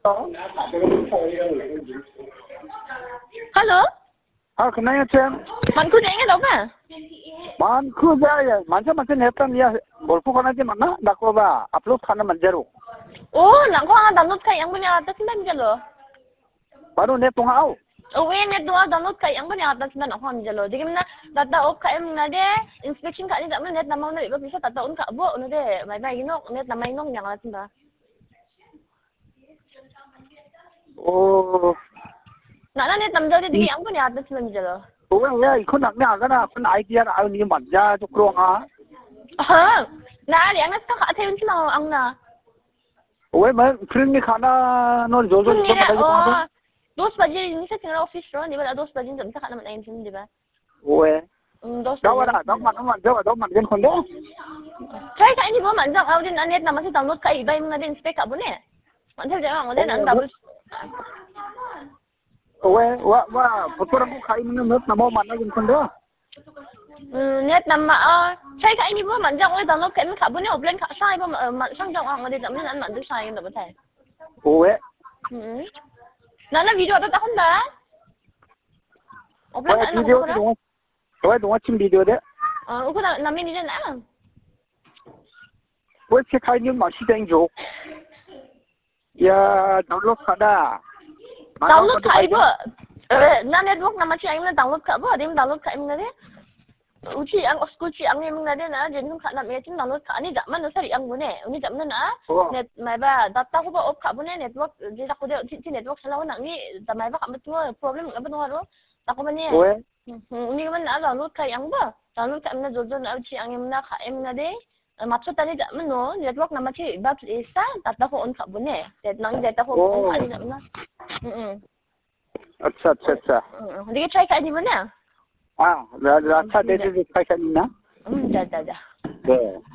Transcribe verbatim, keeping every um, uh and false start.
Halo? Ah, kenanya Cem? Manku jengnya tau ba? Manku jaya, macam-macam netam ya. Golfu kana je mana? Dako ba, upload kana manjaro. Oh, nak kau ang download kay ang punya atas man jalo. Baru net tong au. Oh, we net doa download kay ang punya atas man ako jalo. Jadi mana data op kay ang nade inspection kay ni tak man net nama na iba bisa tata un ka bo no de. Mai mai ginok net nama inong yang atas ba. Oh. Nak na net namjal di ang punya atas man jalo. Oh, ya, ikut nak ni agak nak idea nak ni manja tu kurang ah. Ah, na yang nak ka atay un sila ang na. Oh, मैं फिर नहीं खाना नॉन जो जो जो बताइए कौन सा dos baju ni saya tinggal office ro ni bala dos baju jam sa kana man ayin sin di ba oh eh dos jauh ada jauh mana mana jauh jauh mana jenis konde try ka ini bo man jang audin anet na masih download ka iba yung na din spec ka bo ne man tel jang ngode nan double oh eh wa wa foto aku kai mana net nama mana jenis konde net nama ah try ka ini bo man jang oi download ka min ka bo ne offline ka sai bo man sang jang ngode jam nan man du sai ngode ba thai oh eh hmm nana video ta ta kon da offline ka video tu dong oh dong cim video deh ah uko na namin ni na oh cek kai ni masih tenjo ya download kada download ka ibo na network na masih ayun na download ka bo dim download ka imna de uci ang oskuci ang imna de na jin ka na me cin download ka ani zaman na sari ang bune uni zaman na net mai ba data ko ba off ka bune network di ta ko de ci network sala na ni ta mai ba ka betul problem ka betul ro ta ko bane uni man na download ka yang ba download ka imna jojo na uci ang imna ka imna de maksud tadi zaman no network na masih ba isa data ko on ka bune net nang data ko on ani zaman na hmm अच्छा अच्छा अच्छा dia try kat ni mana ah अच्छा दे दे दिखाई करनी ना hmm dah dah dah दे